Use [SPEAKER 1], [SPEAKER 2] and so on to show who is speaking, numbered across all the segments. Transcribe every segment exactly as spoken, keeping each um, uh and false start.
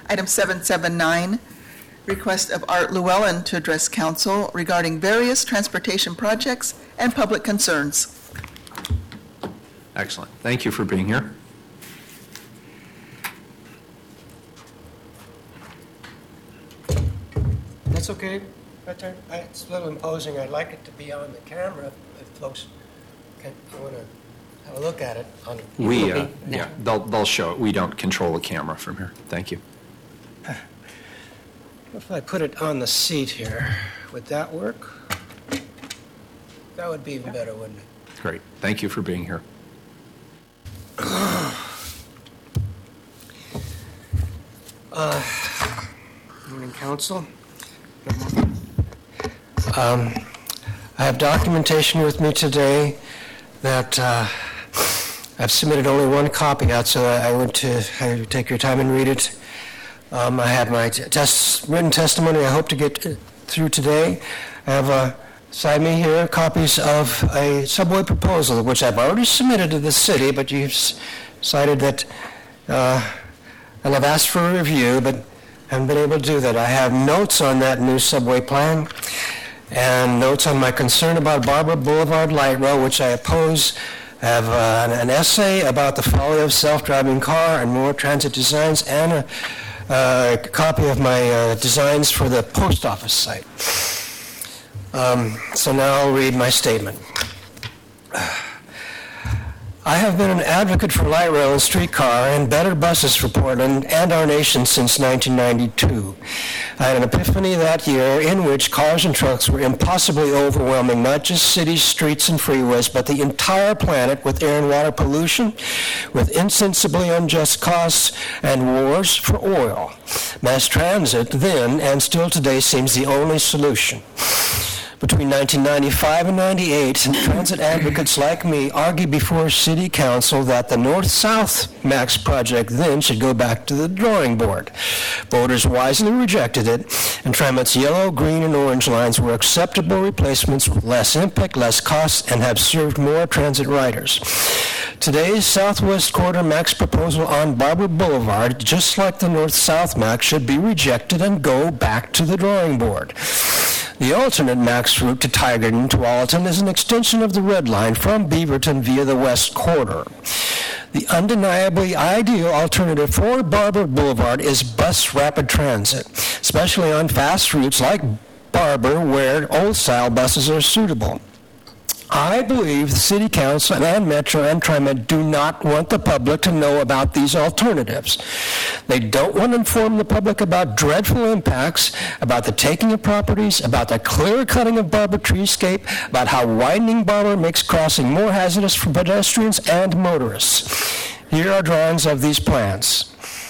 [SPEAKER 1] Item seven seven nine, request of Art Llewellyn to address council regarding various transportation projects and public concerns.
[SPEAKER 2] Excellent. Thank you for being here.
[SPEAKER 3] That's okay. That's all right. It's a little imposing. I'd like it to be on the camera if folks can, want to have a look at it. On,
[SPEAKER 2] We, uh, yeah, they'll, they'll show it. We don't control the camera from here. Thank you.
[SPEAKER 3] If I put it on the seat here, would that work? That would be even better, wouldn't it?
[SPEAKER 2] Great. Thank you for being here.
[SPEAKER 3] Uh, morning, Council. Um, I have documentation with me today that uh, I've submitted only one copy out, so I would to I would take your time and read it. Um, I have my test, written testimony I hope to get through today. I have uh, beside me here copies of a subway proposal, which I've already submitted to the city, but you've cited that, uh, and I've asked for a review, but haven't been able to do that. I have notes on that new subway plan and notes on my concern about Barbara Boulevard Light Rail, which I oppose. I have uh, an, an essay about the folly of self-driving car and more transit designs, and a, uh, a copy of my uh, designs for the post office site. Um, so now I'll read my statement. I have been an advocate for light rail and streetcar and better buses for Portland and our nation since nineteen ninety-two. I had an epiphany that year in which cars and trucks were impossibly overwhelming not just cities, streets, and freeways, but the entire planet with air and water pollution, with insensibly unjust costs, and wars for oil. Mass transit then and still today seems the only solution. Between nineteen ninety-five and ninety-eight, transit advocates like me argued before City Council that the North-South MAX project then should go back to the drawing board. Voters wisely rejected it, and TriMet's yellow, green, and orange lines were acceptable replacements with less impact, less costs, and have served more transit riders. Today's Southwest Corridor MAX proposal on Barbara Boulevard, just like the North-South MAX, should be rejected and go back to the drawing board. The alternate MAX route to Tigerton to Alton is an extension of the Red Line from Beaverton via the West Corridor. The undeniably ideal alternative for Barbara Boulevard is bus rapid transit, especially on fast routes like Barbara where old-style buses are suitable. I believe the City Council and Metro and TriMet do not want the public to know about these alternatives. They don't want to inform the public about dreadful impacts, about the taking of properties, about the clear cutting of Barbara treescape, about how widening Barbara makes crossing more hazardous for pedestrians and motorists. Here are drawings of these plans.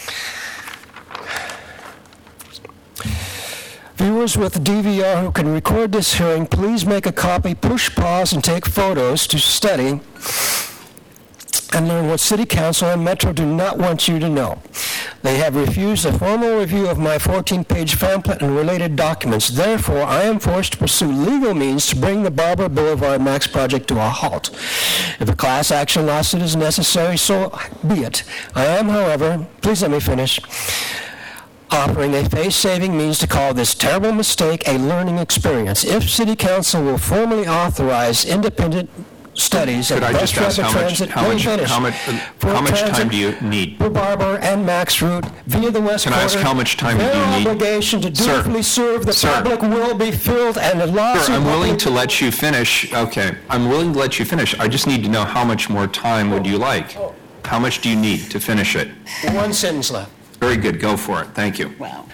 [SPEAKER 3] Viewers with D V R who can record this hearing, please make a copy, push pause, and take photos to study and learn what City Council and Metro do not want you to know. They have refused a formal review of my fourteen-page pamphlet and related documents. Therefore, I am forced to pursue legal means to bring the Barbara Boulevard MAX project to a halt. If a class action lawsuit is necessary, so be it. I am, however, please let me finish, offering a face-saving means to call this terrible mistake a learning experience. If City Council will formally authorize independent studies
[SPEAKER 2] Could
[SPEAKER 3] of
[SPEAKER 2] I just ask how much,
[SPEAKER 3] transit,
[SPEAKER 2] how much,
[SPEAKER 3] finish,
[SPEAKER 2] how much, how much time do you need?
[SPEAKER 3] For Barbara and Max route via the West
[SPEAKER 2] Can I
[SPEAKER 3] Corridor,
[SPEAKER 2] ask how much time do
[SPEAKER 3] their
[SPEAKER 2] you need?
[SPEAKER 3] obligation to
[SPEAKER 2] Sir,
[SPEAKER 3] dutifully serve the
[SPEAKER 2] sir.
[SPEAKER 3] public will be filled, and the lawsuit.
[SPEAKER 2] Sir, I'm
[SPEAKER 3] will
[SPEAKER 2] willing
[SPEAKER 3] be-
[SPEAKER 2] to let you finish. Okay, I'm willing to let you finish. I just need to know how much more time would you like? How much do you need to finish it?
[SPEAKER 3] One sentence left.
[SPEAKER 2] Very good. Go for it. Thank you.
[SPEAKER 1] Wow.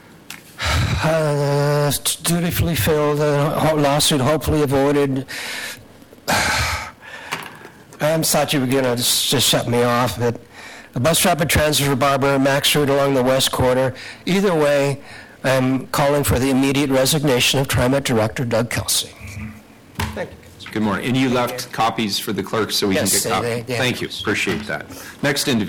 [SPEAKER 3] Uh, dutifully filled, uh, lawsuit hopefully avoided. I thought you were going to just, just shut me off, but a bus rapid transit for Barbara and Max route along the West Corridor. Either way, I'm calling for the immediate resignation of TriMet Director Doug Kelsey. Thank you.
[SPEAKER 2] Good morning. And you left copies for the clerk so we
[SPEAKER 3] Yes,
[SPEAKER 2] can get
[SPEAKER 3] they-
[SPEAKER 2] copies?
[SPEAKER 3] they-
[SPEAKER 2] Thank you. Appreciate that. Next individual.